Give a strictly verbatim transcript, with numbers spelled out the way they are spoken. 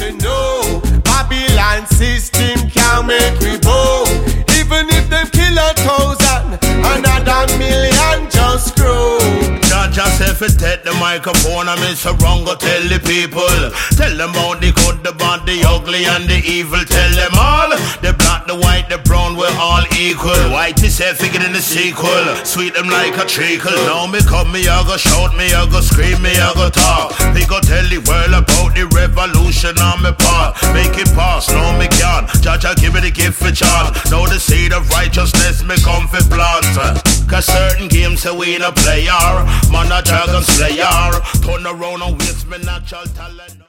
say no. Babylon system can't make we bow. Even if them kill a thousand, another million just grow. Judge yourself and take the microphone and miss a wrong, go tell the people. Tell them about the good, the bad, the ugly and the evil. Tell them all, the black, the white, the brown, we're all equal. White is a figure in the sequel, sweet them like a treacle. Now me come, me I go shout, me I go scream, me I go talk. Me go tell the world about the revolution on me part. Make it pass, no me can't. Judge I give it a gift for chance. Now the seed of righteousness me come for plant. Cause certain games say we no player, man a dragon slayer. Turn around and waste me natural talent.